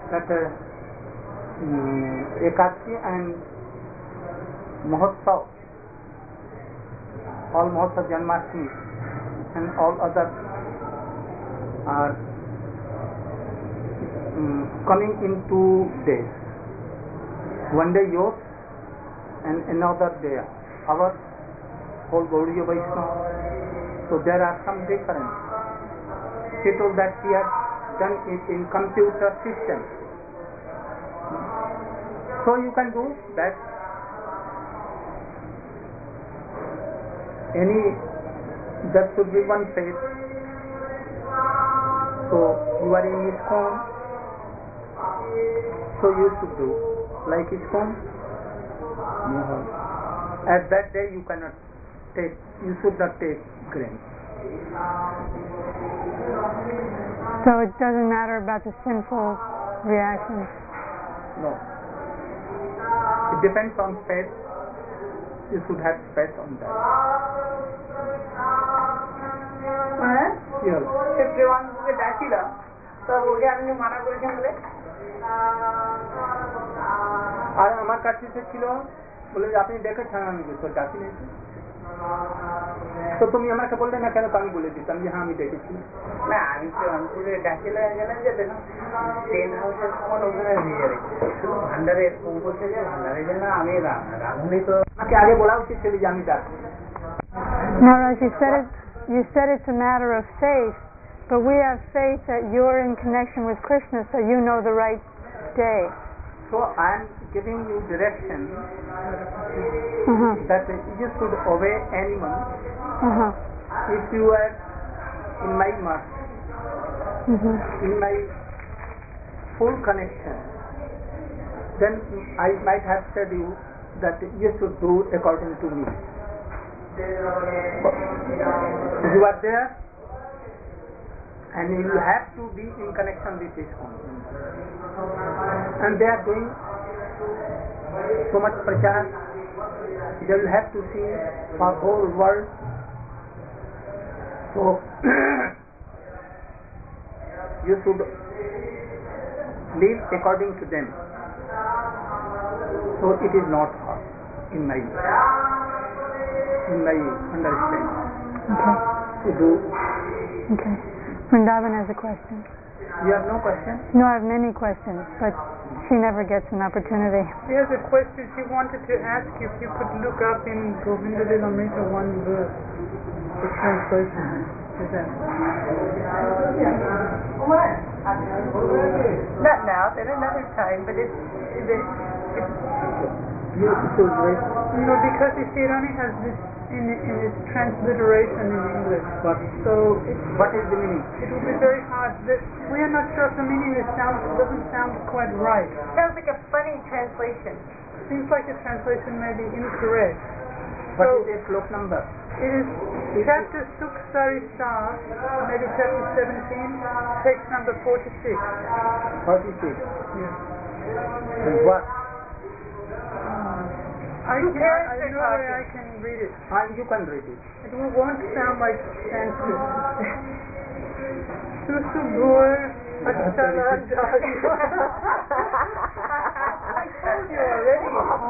that Ekadasi and Mahotsav, all Mahotsav, Janmashtami and all other are coming in 2 days. One day yours and another day our whole Gaudiya Vaishnava. So there are some difference. She told that she had done it in computer system. So you can do that. There should be one faith. So you are in ISKCON, so you should do like ISKCON. At that day you should not take grain. So it doesn't matter about the sinful reactions? No. It depends on faith. You should have faith on that. দেওয়ানকে ডাকিলাম, তো বলে আপনি মানা করেছেন বলে। আর আমার কাছে ছিল বলে আপনি দেখেছেন আমি তো ডাকি নেই, তো তুমি আমাকে বললে না কেন? তো আমি বলে দিতাম যে হ্যাঁ আমি দেখেছি। না আমি তো রংপুরে ডাকিলে গেলাম যে দেখুন টেন্ট হাউসের সমান ওখানে নিয়ে যাবে, শুধু ভান্ডারের বলছে যে ভান্ডারের জন্য আমি রাঁধুনি, তো আমাকে আগে বলা উচিত ছিল যে আমি ডাকি। Maharaj, you said it's a matter of faith, but we have faith that you're in connection with Krishna, so you know the right day. So I am giving you direction that you should obey anyone. If you are in my mart, in my full connection, then I might have said you that you should do according to me. You are there and you have to be in connection with ISKCON, and they are doing so much prachar. They will have to see for whole world. So you should live according to them. So it is not hard in my understanding. Okay. To do. Okay. Vrindavan has a question. You have no question? No, I have many questions, but she never gets an opportunity. She has a question. She wanted to ask if you could look up in Govinda Lilamrita one verse, the translation. Is that? Not now, at another time, but it's You should wait. No, because you see, it only has this in its transliteration in English. What? So What is the meaning? it will be very hard. We are not sure if the meaning doesn't sound quite right. sounds like a funny translation. Seems like the translation may be incorrect. What So is the slok number? it is chapter Sukh Sarisa, maybe chapter 17, text number 46. 46. Yes. And what? I know where I can read it. You can read it. It won't sound like Sanskrit. Susubur Achala I told you already.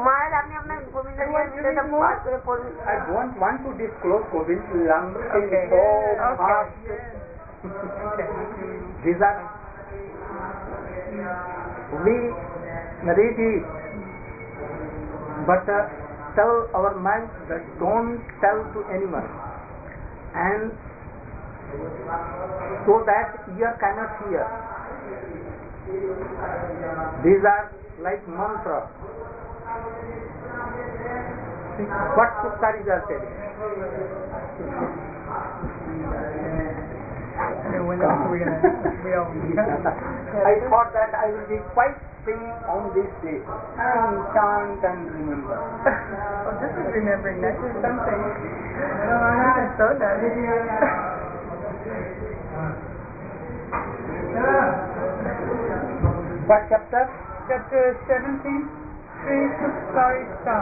I don't want to disclose Govind Lamrita so fast. These are we read it, but tell our mind that don't tell to anyone, and so that ear cannot hear. These are like mantra. What Sukharis are telling. I thought that I will be quite free on this day and chant and remember. Oh, this is remembering, that is something. This is so nice. What chapter? Chapter 17. face of Sarita.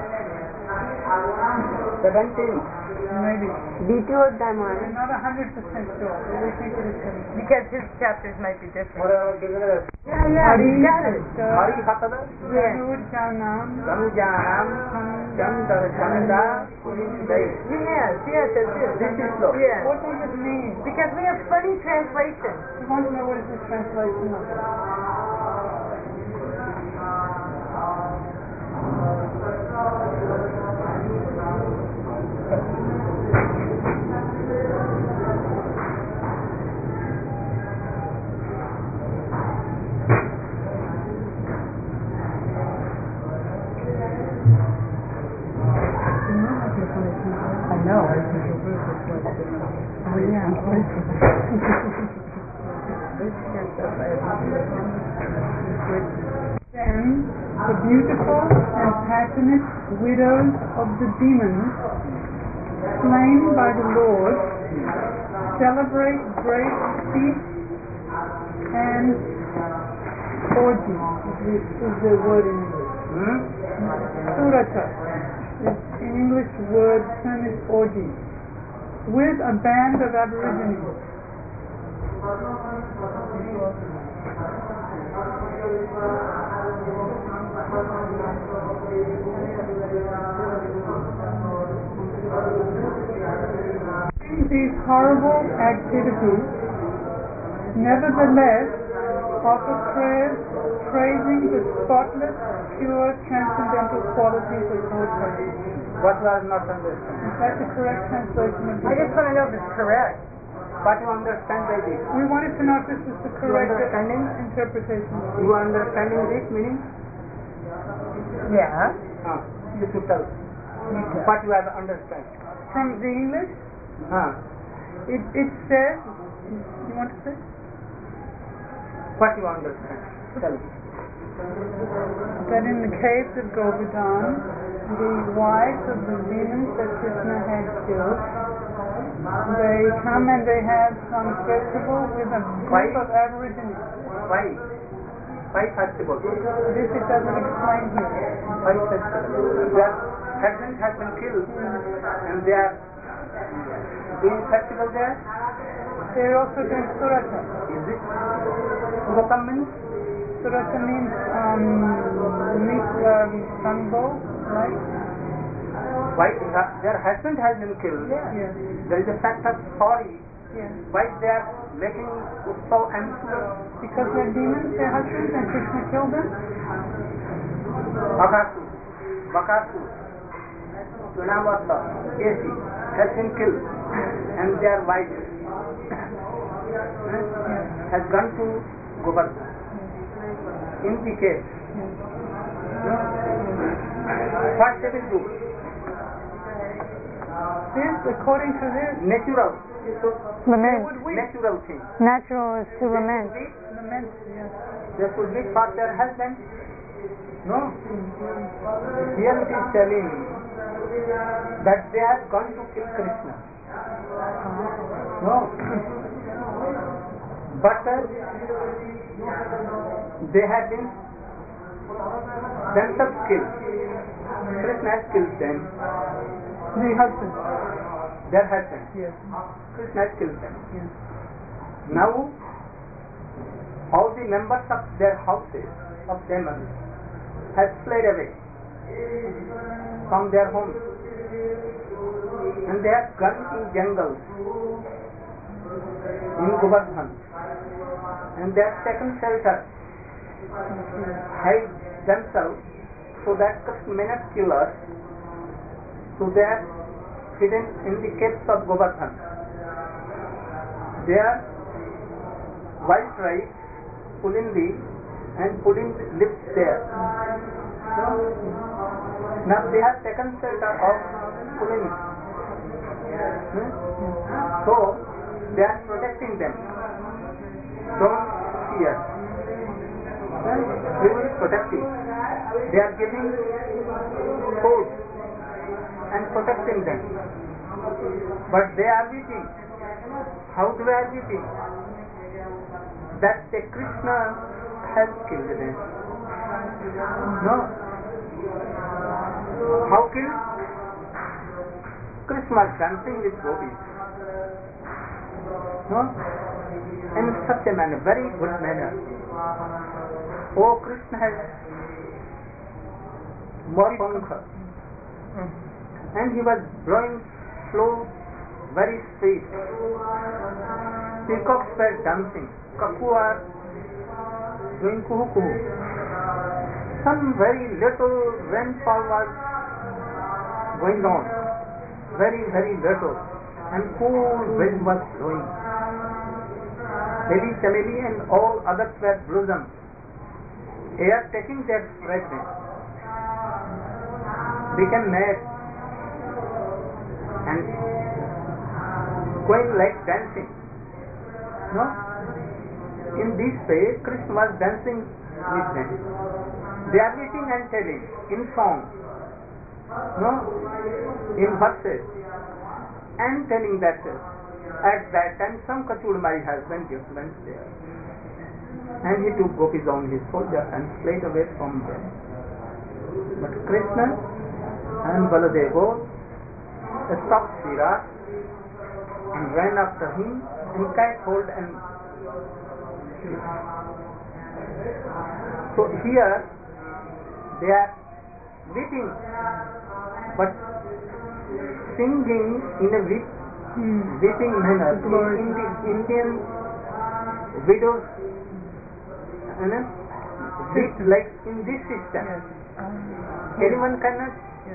17. Maybe. Detour We're Diamond. not 100% sure. We think it is 17. Because his chapters might be different. Hari Hari Khatada, Janur Janam Samjanam, Chandar Chanda, Day. Yes, that's it. This is slow. Yes. What does it mean? Because we have funny translations. We want to know what is this translation of. I know. Oh, yeah. Then the beautiful and passionate widows of the demons, slain by the Lord, celebrate great feasts and orgies, is the word in English. Surata. In English word term is orgy, with a band of aborigines. These horrible activities, nevertheless, offer prayers praising the spotless, pure, transcendental qualities of Lord Krishna. What was not understood? Is that the correct translation of I this? just want to know if it's correct. What you understand by this? We wanted to know if this is the correct understanding? interpretation of You understanding this meaning? Yeah. You should tell. What you have understand? From the English, it says, you want to say? What you understand? Tell me. That in the caves of Govardhan, the wives of the demons that Krishna had killed, they come and they have some festival with a group of aborigines. Why? Why festival? This it doesn't explain here. Why festival? Their husband has been killed and they are doing festival there. They are also doing surata. Is it? Suratam means? Surata means gunbow, right? Why their husband has been killed? Yes. There is a fact of sorry. Yes. Why they are making Utsav and Surah? Because they're demons, their husbands, and Krishna killed them. Bakasur, Tunavata, Esi has been killed and their wife has gone to Govardhan. In the case, what they will do? This, according to this, Natural. Lament. Natural thing. Natural is to lament. lament, yes. They should be for their husband. No. Here it is telling that they have gone to kill Krishna. No. But they have been themselves killed. Krishna has killed them. The husband. Their husband. Yes. Krishna has killed them. Yes. Now, all the members of their houses, of demons, have fled away from their homes. And they have gone in jungles, in Govardhan. And they have taken shelter, hide themselves so that Krishna may not kill us. So they are hidden in the caves of Govardhan. Their white rice, Pulindi, and Pulindi lives there. Now they have taken shelter of Pulindi. So they are protecting them. Don't fear. We will protect you. They are giving food and protecting them. But they are weeping. How they are weeping? That the Krishna has killed them. No. How killed? Krishna was dancing with gopis. No? In such a manner, very good manner. Oh, Krishna has more pankha. And he was blowing slow, very sweet. Peacocks were dancing. Cuckoo are doing kuhu kuhu. Some very little rainfall was going on. Very, very little. And cool wind was blowing. Lily, chameli and all others were blossom. Air taking their fragrance. Became mad and going like dancing. No? In this way, Krishna was dancing with them. They are meeting and telling in song, no? In verses, and telling that at that time some Kachudmari husband went there. And he took gopis on his shoulder and fled away from them. But Krishna and Baladev both stopped Virat and ran after him and catch hold and killed. So here they are weeping, but singing in a weeping manner. In the Indian widows weep like in this system. Anyone cannot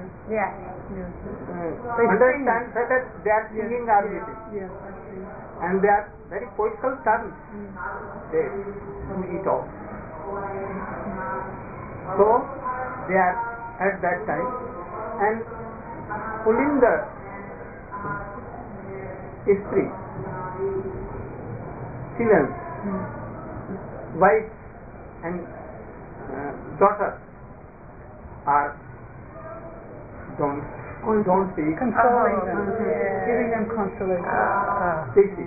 understand whether they are singing or weeping. And they are very poetical terms. They do it all. So they are at that time, and Pulinga Istri, children, wife and daughter are don't speak. Consoling them, giving them consolation. They see.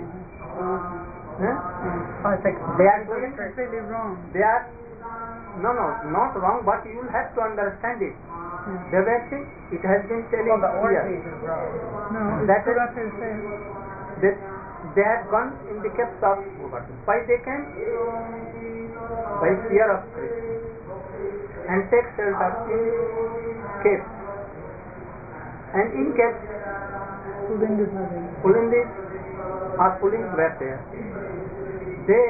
They are doing Completely wrong. They are not wrong, but you will have to understand it. The way it has been telling here. No, That it's what they say. that they had gone in the caves of Govardhan. Why they came? By fear of Krishna. And take shelter in caves. And in caves, Pulindis or Pulins were there. They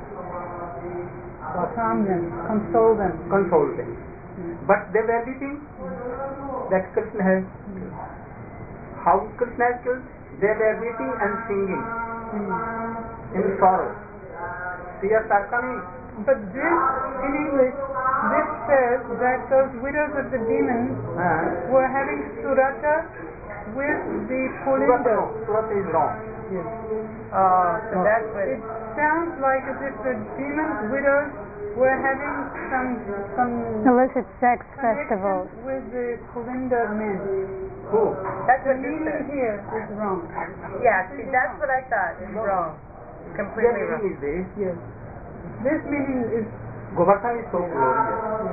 Calm them, console them. But they were weeping that Krishna has killed. How Krishna has killed? They were weeping and singing in sorrow. Tears are coming. But this, in English, this says that those widows of the demons were having surata with the Pulindas. Surata is wrong. Yes. So that's what It sounds like as if the demons' widows were having some illicit sex connection festivals. with the Pulinda men. Who? that's The what this meaning says. here is wrong. Yeah, see, that's what I thought. It's wrong. Their Completely wrong. meaning is this. Yes. This meaning is Govardhan is so glorious.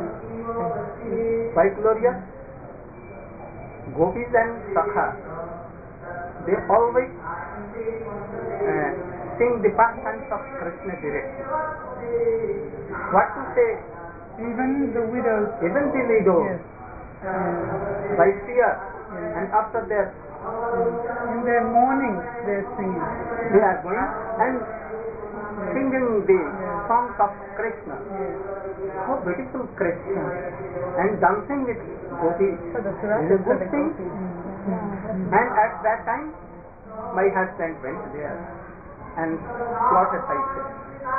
Why glorious? Gopis and Sakha, they always sing the pastimes of Krishna directly. What to say? even the widows. Even the widow, Yes. by fear, and after that, In their mourning, they're singing. they are going and singing the songs of Krishna. How beautiful Krishna! And dancing with gopis So the is surata a for good the thing. gopis. And at that time, my husband went there and slaughtered Isaac.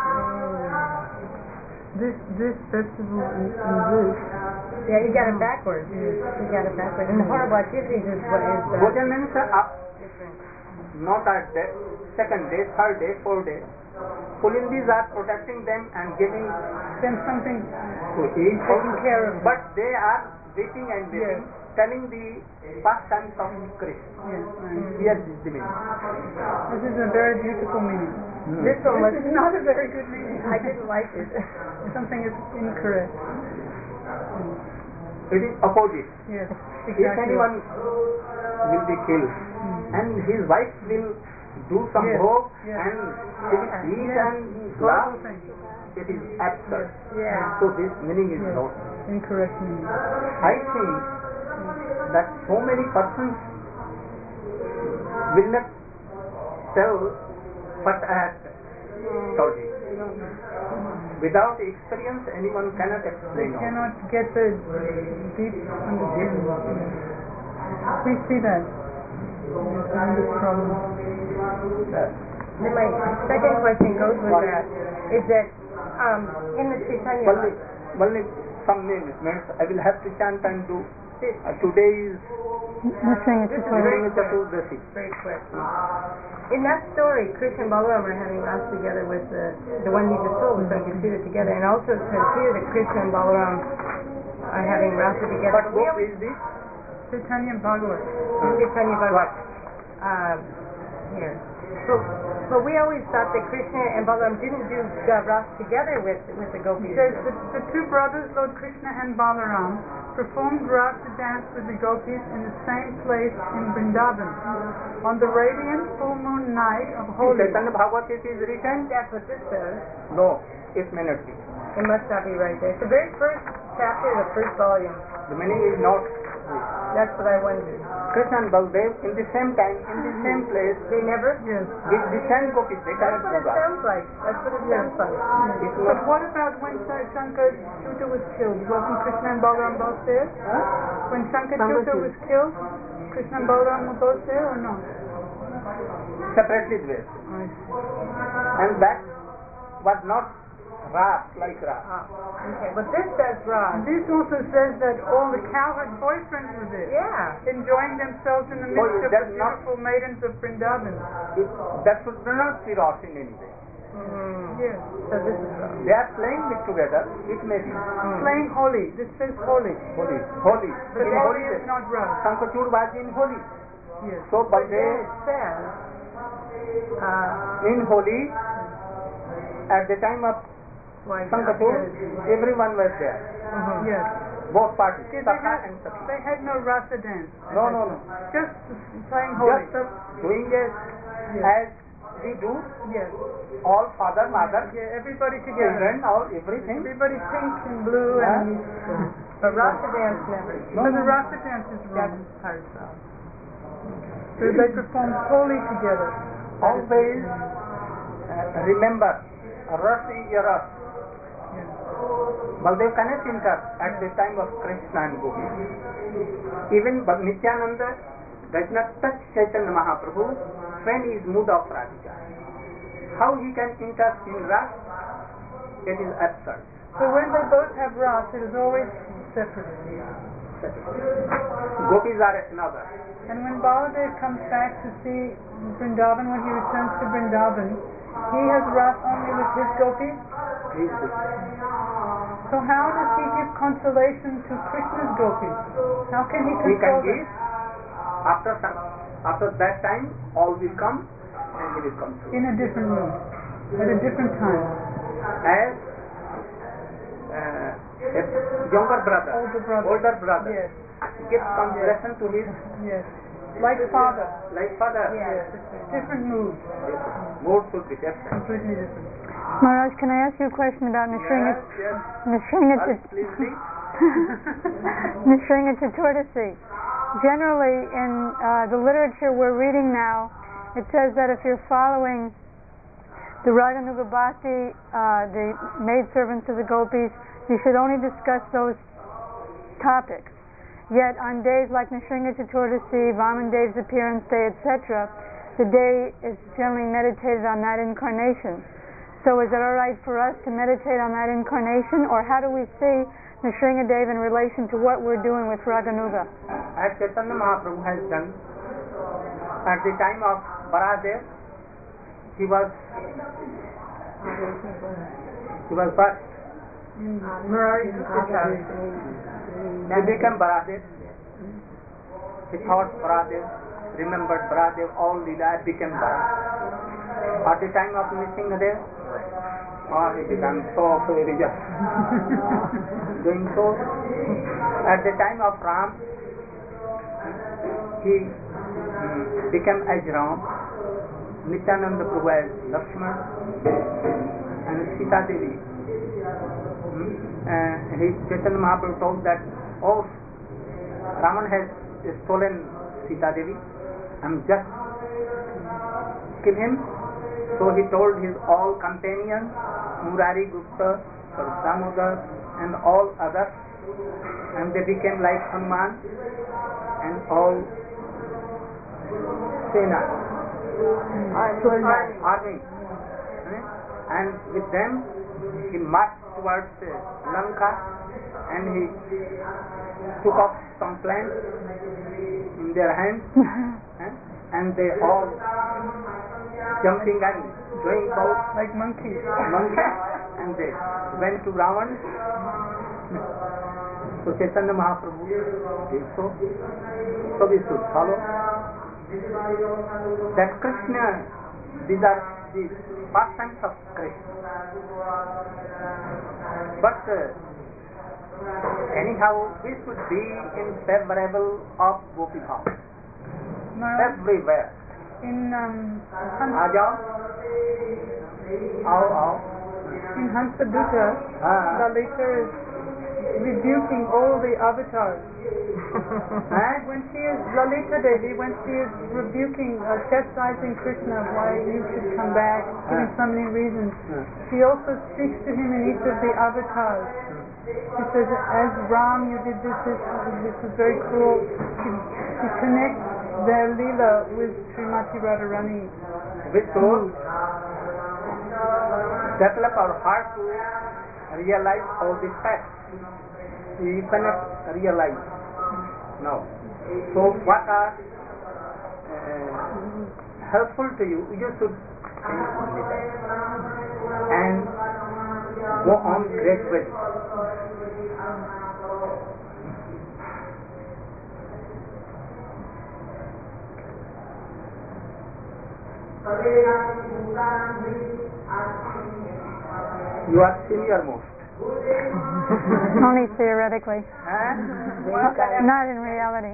This festival in this. Yeah, you got it backwards. You got it backwards. And the horrible activities is what is Bhojan means different. not at the second day, third day, fourth day. Pulindis are protecting them and giving Then something to eat. taking care of them. But they are weeping and weeping, telling the pastimes of Krishna. Yes, right. Here is the meaning. This is a very beautiful meaning. This one was This is not a very good meaning. I didn't like it. Something is incorrect. It is opposite. Yes, If exactly. anyone will be killed and his wife will do some Yes, bhog yes. and she will eat Yes, and horrible laugh, thing. it is absurd. Yeah. So this meaning is Yes. lost. Incorrect meaning. I think that so many persons will not tell what I have told you. Without experience, anyone cannot They explain all. cannot get the deep understanding. We see that. We find this problem. Then my second question goes with that, is that in the Chaitanya, Only some minutes. I will have to chant and do. Today is Nishringa Chaturthi. Chaturdasi. very quick. In that story, Krishna and Balaram are having Ras together with the one you just told, with Sankirtana together, and also it says here that Krishna and Balaram are having Rasa together. What book is this? Chaitanya Bhagavat. Chaitanya Bhagavat. Here. But we always thought that Krishna and Balaram didn't do Rasa together with the gopis. It says the two brothers, Lord Krishna and Balaram, performed Rasa dance with the gopis in the same place in Vrindavan on the radiant full moon night of Holi. Chaitanya Bhagavat it is written? That's what this says. No, it may not be. It must not be right there. It's the very first chapter of the first volume. The meaning is not. That's what I wondered. Krishna and Baldev in the same time, in the same place, They never? Yes. with the same gopis, they That's cannot what do it that. sounds like. That's what it sounds like. It's But not. what about when Shankarchuta was killed? Wasn't Krishna and Balaram both there? When Shankarchuta was killed, Krishna and Balaram were both there or not? Separately dressed. I see. And that was not Ras, like Ras. Okay, but this says Raj. This also says that all the cowherd boyfriends were there, Yeah. enjoying themselves in the midst of the that's not- beautiful maidens of Vrindavan. That should not be Ras in any way. Yes. So this is Raj. They are playing it together, it may be. Playing Holi. This says Holi. Holy. But In Holi Holy, is not Ras. Sankachud was in Holy. Yes. So But then Baldev it says, in Holi, at the time of Sankachud, everyone was there. Yes. Both parties, See, Sakha and Sakhi. they had no rasa dance. No. Just playing Holi. Just doing it as we do, Yes. all father, mother, Yeah, everybody together. children, all everything. Everybody pink and blue and... but Rasa dance never. So the rasa dance is That's wrong. part of Rasa. So they performed Holi together. Always remember, Ras is a Ras. Yes. Baldev cannot enter at the time of Krishna and Gopi. Even Nityananda does not touch Chaitanya Mahaprabhu when he is mood of Radhika. How he can enter in Ras? It is absurd. So when they both have ras, it is always separate. Gopis are another. And when Baladev comes back to see Vrindavan, when he returns to Vrindavan, he has ras only with his gopis. He is this. So how does he give consolation to Krishna's gopis? How can he He can console give. them? After that time, all will come and he will come through. In a different mood, at a different time. As a younger brother, Older brother. Yes, gives consolation to his yes. Like father. father. Yes. Different mood, Mood should be different. completely different. Maharaj, can I ask you a question about Nishringa Yes. Please read. Nishringa Chaturdasi? Generally, in the literature we're reading now, it says that if you're following the Raganuga Bhakti, the maidservants of the gopis, you should only discuss those topics. Yet on days like Nishringa Chaturdasi, Vamandev's appearance day, etc., the day is generally meditated on that incarnation. So is it all right for us to meditate on that incarnation, or how do we see Nishringa Dev in relation to what we're doing with Raganuga? As Chaitanya Mahaprabhu has done, at the time of Baladev, he was first. Murari Sutta. He became Baladev. He thought Baladev, remembered Baladev, all Leela became Baladev. At the time of Nrsimhadev, he became so religious. Doing so, at the time of Ram, he became as Ram, Nityananda Prabhu as Lakshman, and Sita Devi. Chaitanya Mahaprabhu told that, oh, Raman has stolen Sita Devi, just kill him. So he told his all companions, Murari Gupta, Damodar, and all others, and they became like Hanuman and all Sena, army. And with them he marched towards Lanka, and he took off some plants in their hands, and they all jumping and doing so like monkeys. And they went to Ravan. So Chaitanya Mahaprabhu did so. So we should follow that Krishna. These are the pastimes of Krishna. But anyhow, we should be in favorable of Gopi Bhav everywhere. In Hansadutta, Lalita is rebuking all the avatars. When she is Lalita Devi, when she is rebuking, chastising Krishna why you should come back, giving so many reasons, she also speaks to him in each of the avatars. She says, as Ram you did this is very cruel. She connects their Leela with Srimati Radharani. Which shows develop our heart to realize all these facts. You cannot realize now. So what are helpful to you, you should think only that and go on gradually. You are senior most. Only theoretically. Not in reality.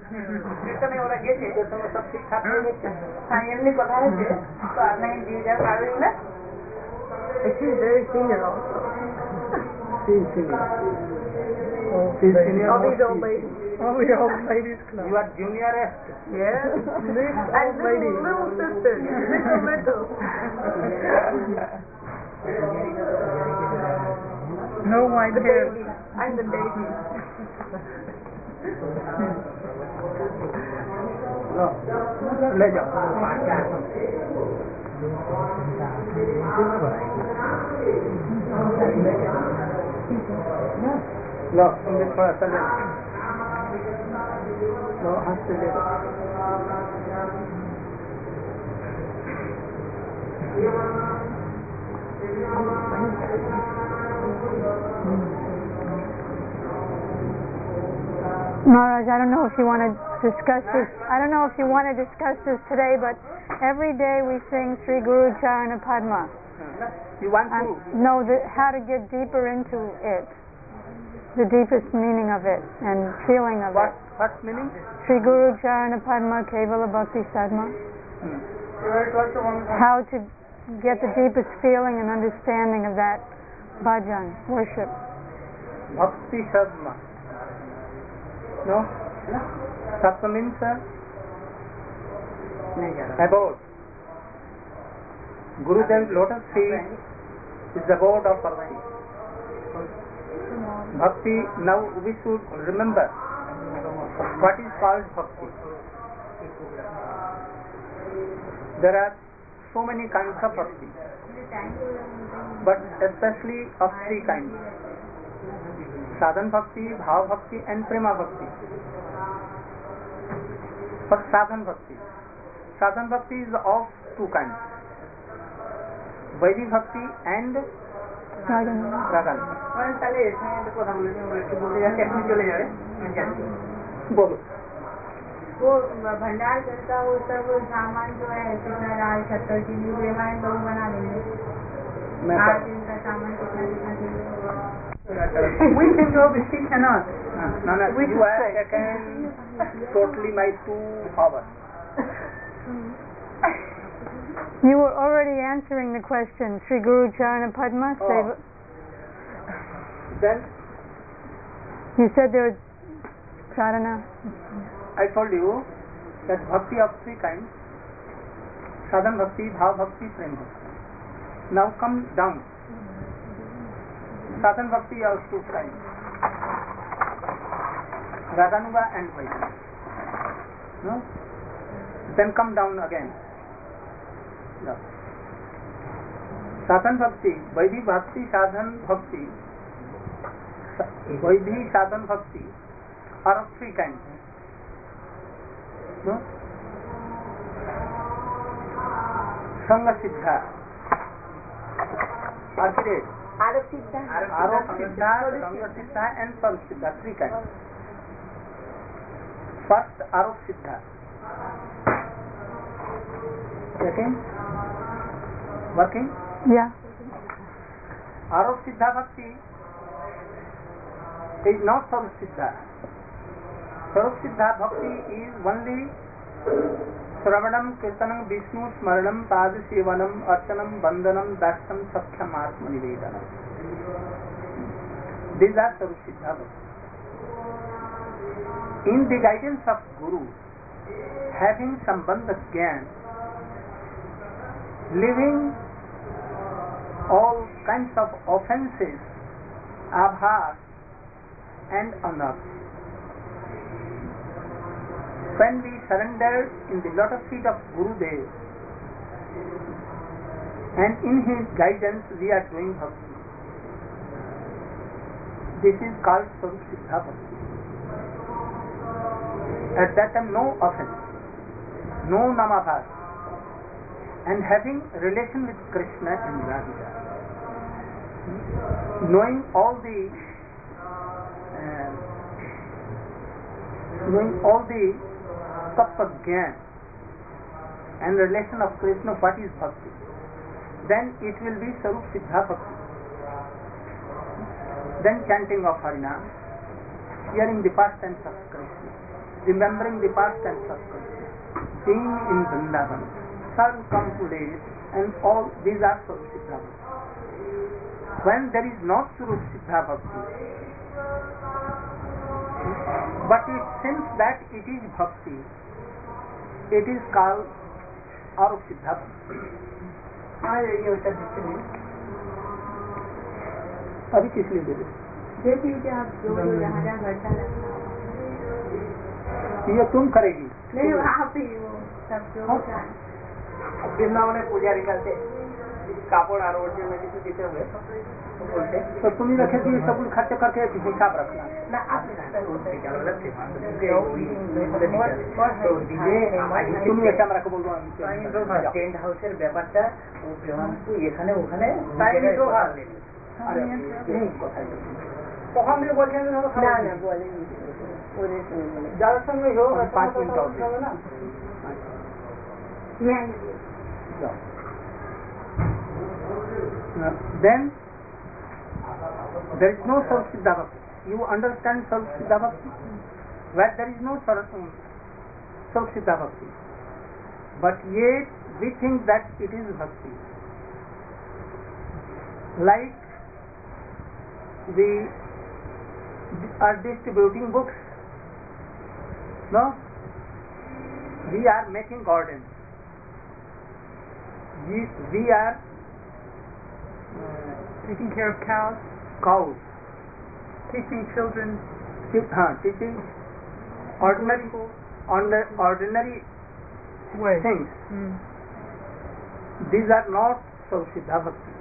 She's very senior also. She's senior. She's senior. All these old ladies. All the old ladies club. You are juniorest. Yes. And little sister. Little. No white hair. I'm the baby. ले जाओ लो तुमने थोड़ा सा ले लो हाथ से ले Maharaj, I don't know if you want to discuss this. I don't know if you want to discuss this today, but every day we sing Sri Guru Charana Padma. You want to know how to get deeper into it, the deepest meaning of it and feeling of it. What meaning? Sri Guru Charana Padma Kevala Bhakti Sadma. How to get the deepest feeling and understanding of that bhajan, worship. Bhakti Sadma. No? Sattva means abode. Gurudev's lotus feet is the abode of bhakti. Bhakti, now we should remember what is called bhakti. There are so many kinds of bhakti, but especially of three kinds: sadhan bhakti, bhav bhakti and prema bhakti. But sadhan bhakti is of two kinds: Vaidhi bhakti and Ragana. बोलो वो भंडार करता वो सब सामान जो है कितना दाल शक्कर चीनी रामायण लोग बना देंगे मैं 8 दिन का सामान कितना कितना kilo We can go, but she cannot. No, We you should have say. taken totally my 2 hours. You were already answering the question, Sri Guru Charana Padma. Oh. Then You said there was Charana. I told you that bhakti of 3 kinds: sadhan bhakti, bhav bhakti, prem bhakti. Now come down. Sadhan bhakti of 2 kinds: Raganuga and Vaidhi. No? Then come down again. No. Sadhan bhakti, Vaidhi bhakti, sadhan bhakti, Vaidhi sadhan bhakti are of 3 kinds. No? Sangha Siddha, Archidate, Arab Siddha. Arop Siddha, Sangha Siddha and Sarup Siddha, 3 kinds. First, Arop Siddha. Working? Yeah. Arop Siddha Bhakti is not Sarup Siddha. Sarup Siddha Bhakti is only Sravanam, Kirtanam, Vishnu, Smaranam, Pada Sevanam, Archanam, Bandhanam, Dastam, Sakhyam, Atma Nivedanam. These are Sarup Siddha Bhakti. In the guidance of Guru, having Sambandha Gyan, leaving all kinds of offenses, abhas and anarth. When we surrender in the lotus feet of Gurudev and in his guidance we are doing bhakti, this is called Sarup Siddha Bhakti. At that time no offense, no namabhas, and having relation with Krishna and Radhika, knowing all the tattva gyan and relation of Krishna, what is bhakti, then it will be Sarup Siddha Bhakti. Then chanting of Harinam, hearing the pastimes of Krishna, remembering the pastimes of Krishna, being in Vrindavan, sun come to days, and all these are Sarup Siddha Bhakti. When there is not Sarup Siddha Bhakti, but it seems that it is bhakti, it is called Arup Siddha Bhakti. अभी किस लिए दे देख लीजिए आप जो जहाँ जहाँ घटना लगता ये तुम करेगी नहीं वहाँ पे वो सब जो বৃন্দাবনে পূজারি কাছে কাপড় আর ওর জন্য কিছু দিতে হবে বলতে तो तुम ही रखे कि सब कुछ खर्च करके हिसाब रखना না আপনি তুমি একটা আমরা বলবো টেন্ট হাউসের ব্যাপারটা ও প্রেমানন্দু এখানে ওখানে কখন দিয়ে বলছেন না না বলেনি ওদের সঙ্গে বলে যার সঙ্গে হোক 5 মিনিট হবে না then there is no Sarup Siddha Bhakti. You understand Sarup Siddha Bhakti? Where there is no Sarup Siddha Bhakti, but yet we think that it is Bhakti. Like we are distributing books, no? We are making gardens. We are Taking care of cows, teaching children, teaching ordinary way. things. These are not Sarup Siddha Bhakti.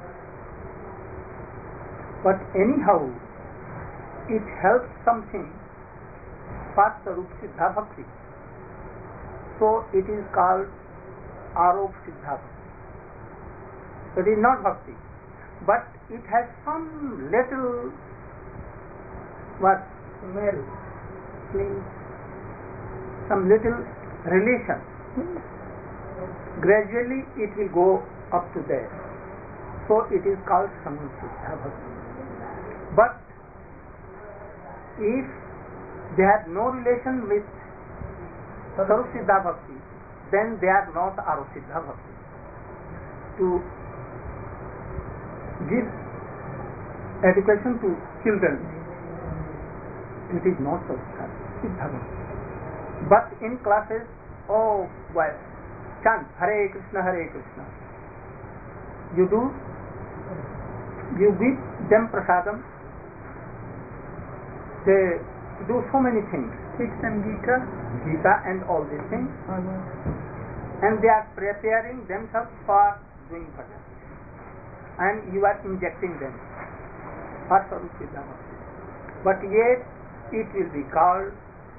But anyhow, it helps something for Sarup Siddha Bhakti. So it is called Arop Siddha Bhakti. It is not Bhakti, but it has some little some little relation. Gradually it will go up to there. So So it is called Samasiddha Bhakti. But if they have no relation with Sarvasiddha Bhakti, then they are not Arusiddha Bhakti. To give education to children, it is not Sarvasiddha Bhakti. But in classes, oh well, chant Hare Krishna, Hare Krishna. You give them prasadam. They do so many things. Teach them Gita and all these things. And they are preparing themselves for doing bhajan. And you are injecting them for Sarvasiddha Bhakti. But yet it will be called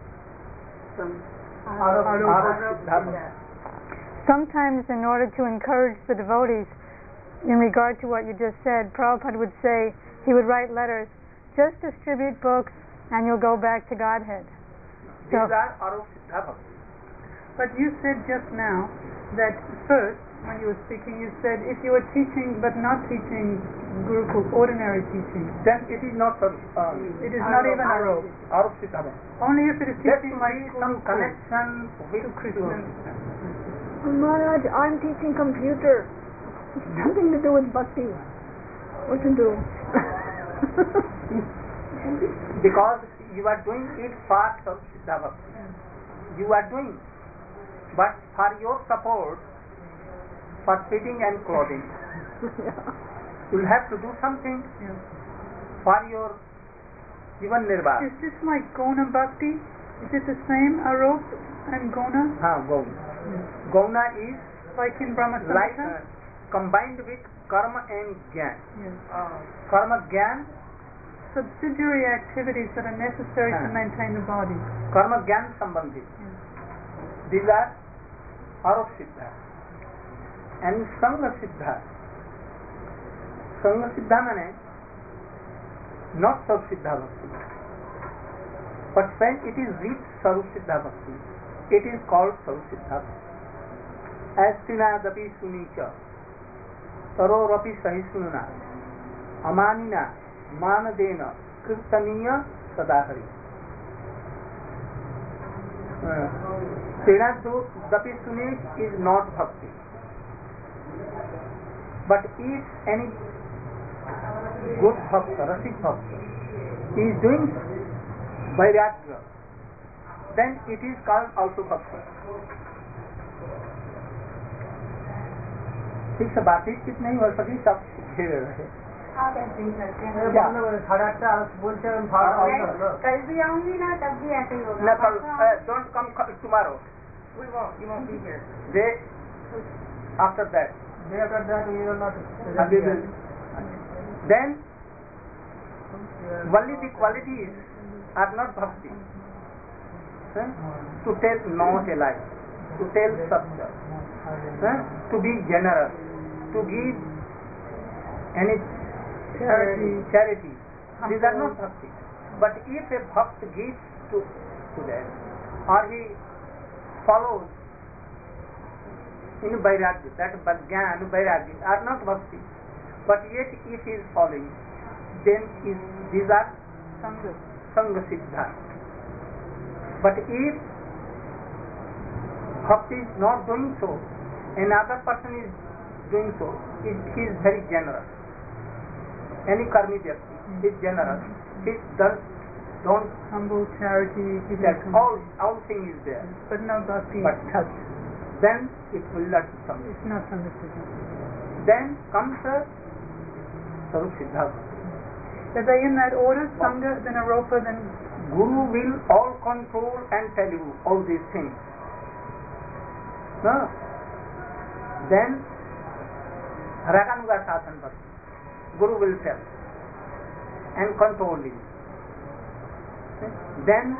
Arusiddha Bhakti. Sometimes in order to encourage the devotees, in regard to what you just said, Prabhupada would say, he would write letters, just distribute books and you'll go back to Godhead. These are Arusiddha Bhakti. But you said just now that first, when you were speaking, you said if you were teaching but not teaching Gurukul, ordinary teaching, then it is not it is not even Arusiddha Bhakti. Only if it is teaching like some connection with Krishna. Maharaj, I'm teaching computer. Nothing to do with bhakti. What to do? Because you are doing it for Sarvasiddha Bhakti. You are doing, but for your support, for feeding and clothing, you will have to do something for your even nirvana. Is this like Gona Bhakti? Is it the same, Arop and Gona? Gona. Gona is like in Brahma Samhita? Combined with karma and jnana. Yes. Karma, jnana, subsidiary activities that are necessary to maintain the body. Karma, jnana, sambandhit. These are Arusiddha. And Sangasiddha. Sangasiddha means not Sarvasiddha Bhakti. But when it is with Sarvasiddha Bhakti, it is called Sarvasiddha Bhakti. As Tinadapi Sunica. Tarorapi Sahisnuna Amanina Manadena Kirtaniya Sadahari. Tinadapi Suni is not bhakti. But if any good bhakta, rasik bhakta, is doing vairagya, then it is called also bhakti. ठीक से बातचीत नहीं हो सकी, सब घेरे रहे। कल भी आऊंगी ना, तब भी ऐसे ही होगा। न कल, don't come tomorrow. We won't. You won't be here. Day after that. Day after that we will not. Then only the qualities are not bhakti. To tell not a lie, to tell satya, to be generous, to give any charity. These are not bhakti. But if a bhakt gives to them, or he follows in vairagya, that jnana, vairagya are not bhakti. But yet if he is following, then these are Sangha Siddha. But if bhakti is not doing so, another person is doing so, he is very generous. Any karmi vyakti is generous. He don't humble charity, all thing is there. But no bhakti. But touch. Then it will not be Sangha. It's not Sangha. Then comes the Sarvasiddha. Are they in that order? Sangha, then Aropa, then Guru will all control and tell you all these things. No? Then Raganuga Sasana Bhakti. Guru will tell and control you. Then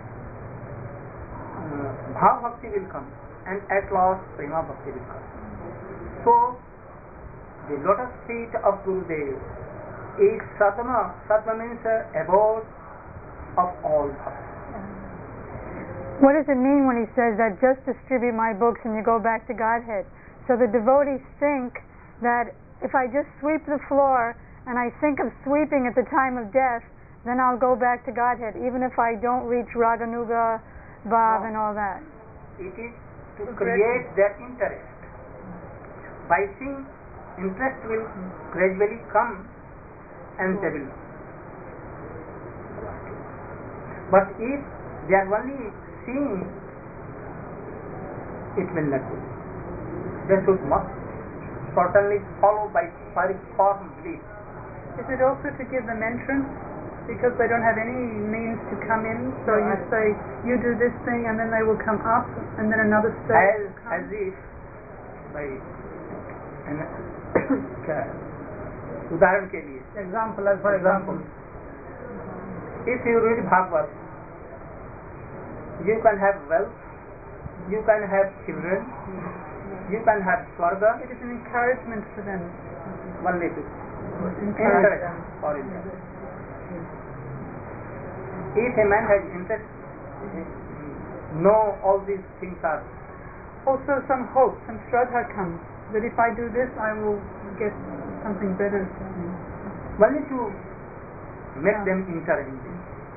Bhav Bhakti will come, and at last Prema Bhakti will come. So the lotus feet of Gurudev is Sadhana. Sadhana means abode of all bhakti. What does it mean when he says that just distribute my books and you go back to Godhead? So the devotees think that if I just sweep the floor and I think of sweeping at the time of death, then I'll go back to Godhead, even if I don't reach Raganuga, Bhav, and all that. It is to create that interest. By seeing, interest will gradually come and they will. But if they are only seeing, it will not do. They must certainly follow by very firm belief. Is it also to give them entrance? Because they don't have any means to come in, so you say, you do this thing, and then they will come up, and then another stage will come. As if by उदाहरण के लिए Example, as for example, if you read Bhagavad, you can have wealth, you can have children, you can have Swarga. It is an encouragement for them. Only to Encourage them. for interest. If a man has interest, know all these things are. Also some hope, some shraddha comes, that if I do this, I will get something better. Only to make them enter in this.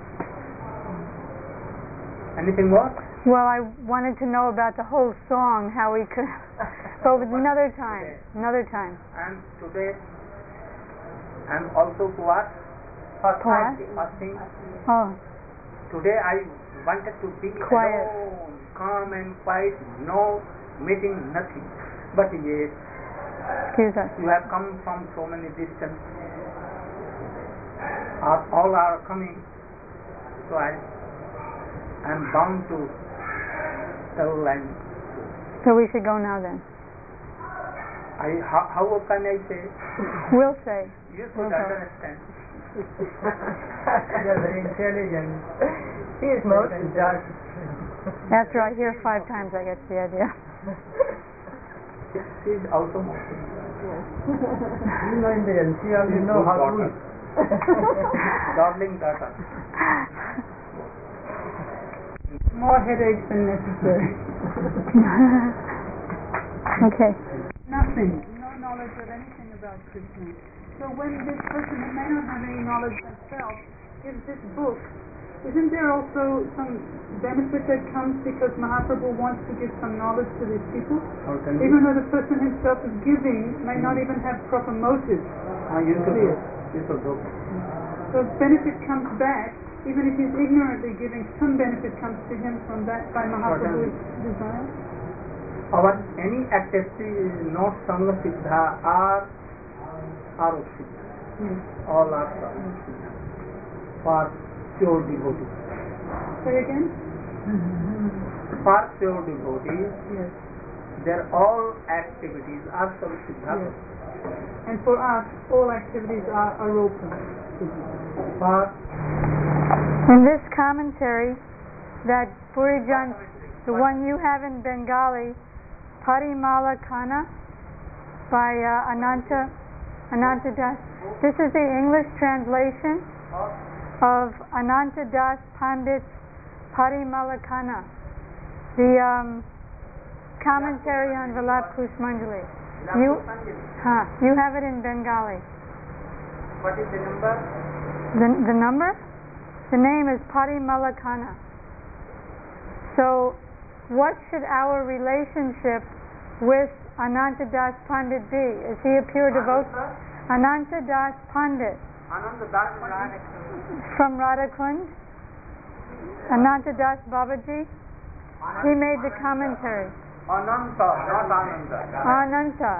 Anything more? Well, I wanted to know about the whole song, how we could, but another time. And today, I'm also Puas. Fasting. Oh, Today I wanted to be quiet. alone, calm and quiet, no meeting, nothing. But yes, Excuse us. you have come from so many distance. All are coming. So I am bound to tell and So we should go now then. how can I say? We'll say. You should Okay. understand. you are very intelligent. He is most just. After I hear 5 times, I get the idea. She is also more. You know Indian, she only know how to eat. Darling daughter. More headaches than necessary. Okay. Nothing. No knowledge of anything about Krishna. So when this person who may not have any knowledge themselves gives this book, isn't there also some benefit that comes because Mahaprabhu wants to give some knowledge to these people? Even though the person himself is giving may not even have proper motive. You should do. So benefit comes back, even if he's ignorantly giving, some benefit comes to him from that by Mahaprabhu's desire. Our any activity is not Sangha Siddha or Arup Siddha. Yes. All are Sangha Siddha for pure devotees. Say again? For pure devotees, Yes. their all activities are Sangha Siddha. Yes. And for us, all activities are aropa. For In this commentary that Purijan, the one you have in Bengali, Parimala Kana by Ananta Das. This is the English translation of Ananta Das Pandit's Parimala Kana, the commentary on Vilap Kusumanjali. You have it in Bengali. what is the number? The number? The name is Parimala Kana. So, what should our relationship with Ananta Das Pandit be? Is he a pure devotee? Ananta Das Pandit Ananda Das Pandit. from Radhakund. Ananta Das Babaji. He made the commentary. Ananta, not Ananda. Ananta.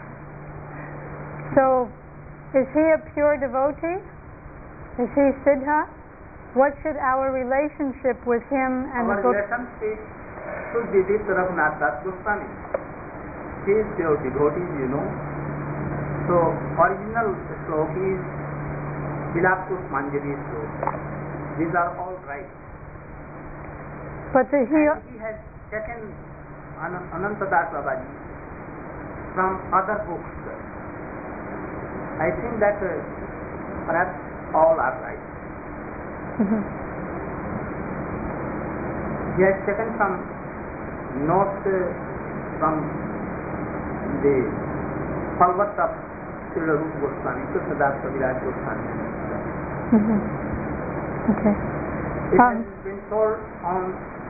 So, is he a pure devotee? Is he Siddha? What should our relationship with him and Our the book? relationship should be with Raghunath Das Goswami. He is pure devotee, you know. So, original slok is Vilap Kusumanjali slok. These are all right. But And he has taken Ananta Das Babaji from other books. I think that perhaps all are right. He has taken some notes from the Parvat of Srila Rupa Goswami, Krishnadas Kaviraj Goswami. Okay. It has been told on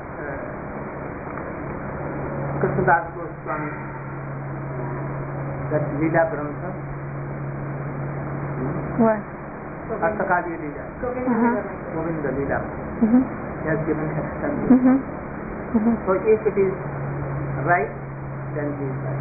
Krishnadas Goswami, that Leela Grantha. What? Astakali Leela. Govinda Leela. He has given extended. So if it is right, then he is right.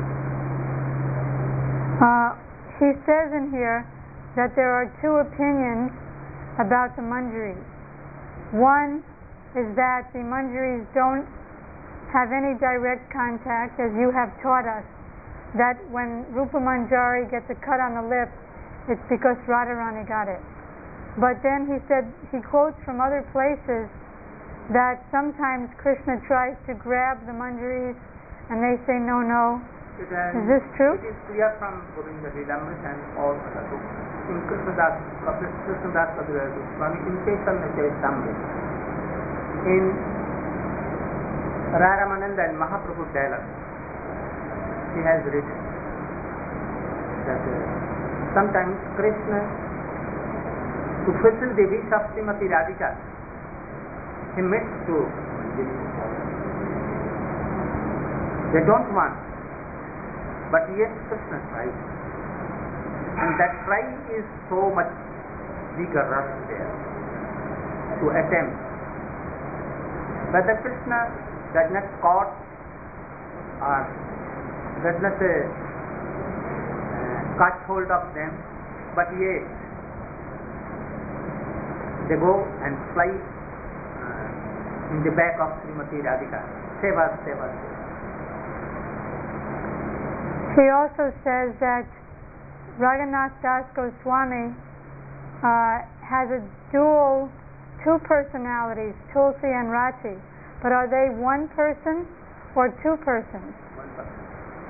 He says in here that there are two opinions about the manjaris. One is that the manjaris don't have any direct contact, as you have taught us, that when Rupa Manjari gets a cut on the lip, it's because Radharani got it. But then he said, he quotes from other places that sometimes Krishna tries to grab the manjaris and they say no, no. Is this true? It is clear from Govinda Lilamrit and all other books. In Krishnadas Kaviraj Goswami, in Chaitanya Charitamrita, in Ramananda and Mahaprabhu dialogue, he has written that sometimes Krishna, to fulfill the wish of Srimati Radhika, he meets to they don't want. But yes, Krishna tries. And that try is so much vigorous there to attempt. Whether Krishna does not caught or does not catch hold of them, but yes, they go and fly in the back of Srimati Radhika. Seva, seva, seva. He also says that Raghunath Das Goswami has a dual, two personalities, Tulsi and Rati. But are they one person or two persons? One person.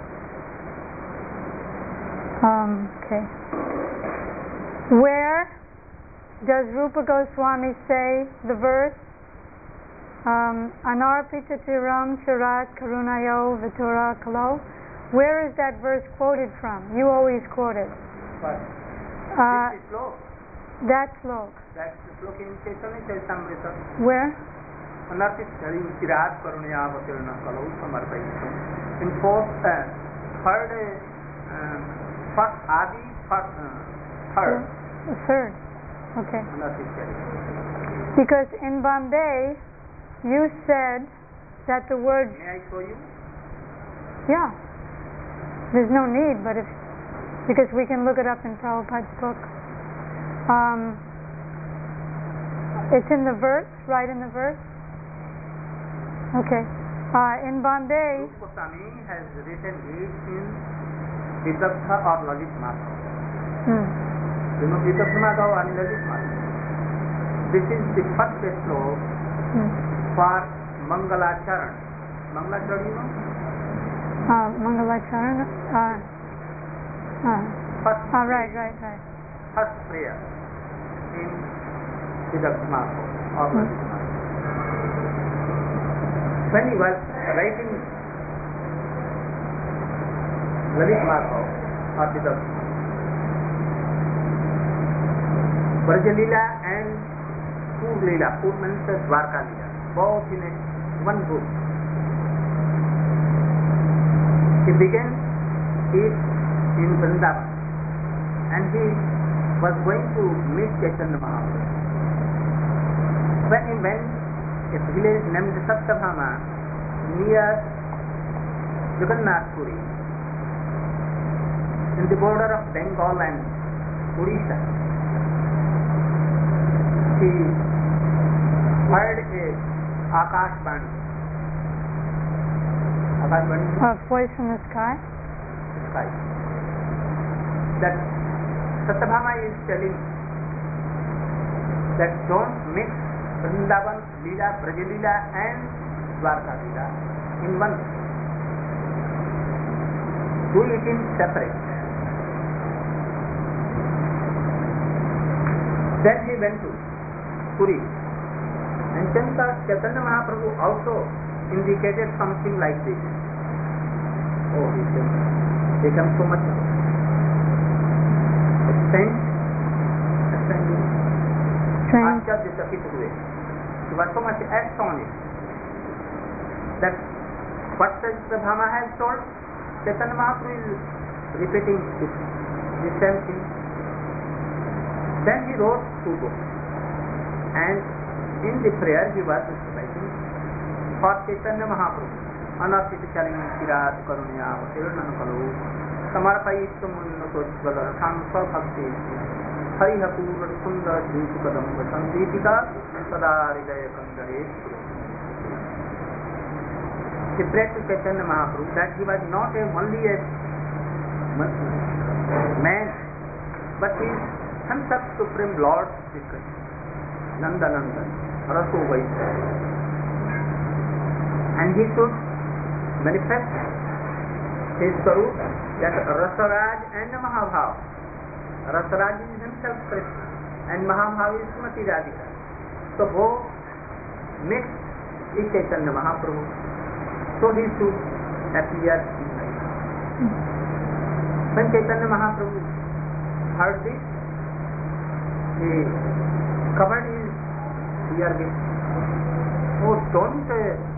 Okay. Where does Rupa Goswami say the verse Anarpita Tiram Charat Karunayo Vitura Kalo? Where is that verse quoted from? You always quote it. What? This is slok. That slok. That's the slok in Chaitanya Charitamrita. Where? Anarpita Tiram Charat Karunayo Vitura Kalo Samarpaitam. In third Adi, third. Third. Okay. Anarpita. Because in Bombay, you said that the word. May I show you? Yeah. There's no need, but because we can look it up in Prabhupada's book. It's in the verse, right in the verse. Okay. In Bombay. Rupa Goswami has written it in Vidagdha or Lalit Madhav. You know Vidagdha Madhav and Lalit Madhav. This is the first slok for Mangalacharan. Mangalacharan, you know? Mangalacharan. Right. First prayer in Vidagdha Madhav or Lalit Madhav. When he was writing Lalit Madhav or Vidagdha, Brajalila and Pur Leela, Pur means Dwarka Leela, both in one book. He began it in Vrindavan and he was going to meet Chaitanya Mahaprabhu. When he went a village named Satyabhama near Jagannath Puri, in the border of Bengal and Odisha, he heard a Akashvani. A voice from the sky? Sky. That Satyabhama is telling that don't mix Vrindavan Leela, Brajalila and Dwarka Leela in one. Do it in separate. Then he went to Puri. And Chaitanya Mahaprabhu also indicated something like this. Oh, he became so much. सेंट Strange. आश्चर्यचकित हुए. He was so much astonished that what Sri Brahma has told, Chaitanya Mahaprabhu is repeating the same thing. Then he wrote 2 books, and in the prayer he was reciting for Chaitanya Mahaprabhu. Anarthit Chaling Kirat Karunya Vatirnan Kalu Samarpayittam Unnatosvala Sankha Bhakti Harihapur Sundar Dvipukadam Sandeepika Sada Hridaya Kandare. He prayed to Chaitanya Mahaprabhu that he was not only a man, but he is himself Supreme Lord Shri Krishna, Nanda Nandan, Raso Vaishya, and he should manifest his Sarup, that Rasaraj and Mahabhav. Rasaraj is himself Krishna and Mahabhav is Srimati Radhika. So both mixed is Chaitanya Mahaprabhu. So he should appear in life. When Chaitanya Mahaprabhu heard this, he covered his ear with, oh, don't